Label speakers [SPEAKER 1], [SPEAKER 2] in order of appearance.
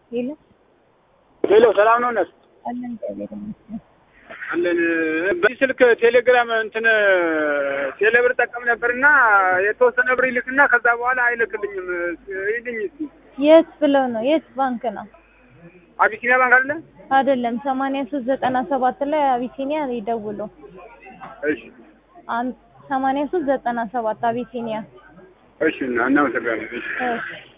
[SPEAKER 1] ሄሎ
[SPEAKER 2] ሄሎ ሰላም ነው ነስ
[SPEAKER 1] አለን ከቤተም
[SPEAKER 2] አለን በዚህ ስልክ ቴሌግራም እንትን ቴሌብር ጠቀም ነበርና የተወሰነ ብር ይልክና ከዛ በኋላ አይልክልኝም ይልኝ እስኪ
[SPEAKER 1] የት ብለው ነው የት ባንክ ነው
[SPEAKER 2] አቢሲኒያ ባንክ
[SPEAKER 1] አይደለም 8397 ላይ አቢሲኒያ ይደውሉ
[SPEAKER 2] እሺ
[SPEAKER 1] 8397 አቢሲኒያ
[SPEAKER 2] እሺ እናመሰግናለን እሺ